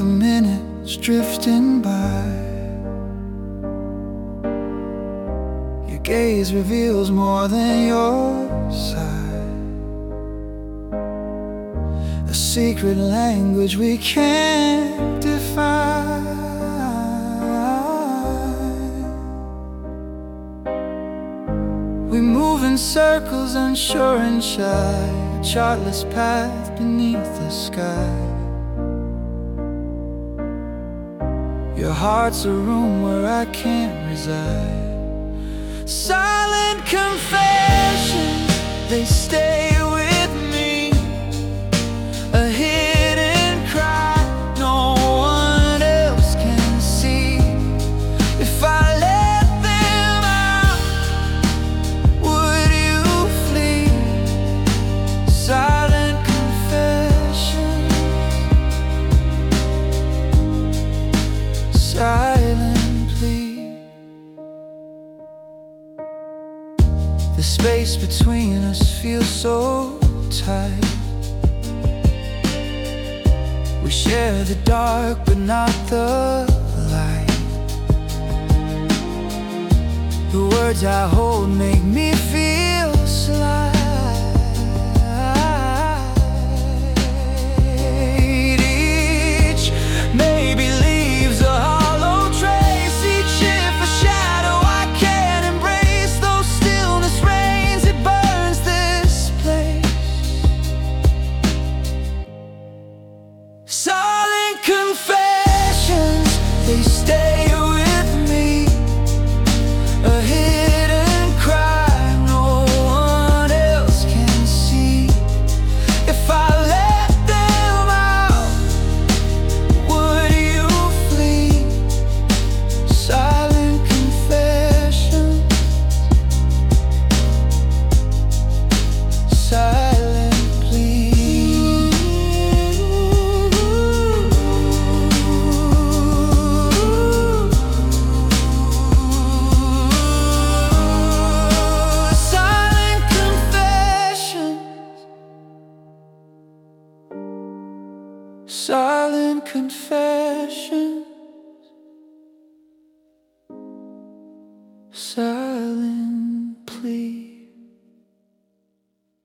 minutes drifting by. Your gaze reveals more than your sight, a secret language we can't define. We move in circles, unsure and shy, a chartless path beneath the sky. Your heart's a room where I can't reside. Silent confessions, they stay with me, a hidden cry no one else can see. If I let them out, would you flee? Silent confessions, silently. The space between us feels so tight. We share the dark but not the light. The words I hold make me feel slight. Each maybe leaves a hollow trace, each if a shadow I can't embrace. Though stillness reigns, it burns this place. Silent confessions, they stay with me, a hidden cry no one else can see. If I let them out, would you flee? Silent confessions, silent plea. Silent confessions, silent confessions.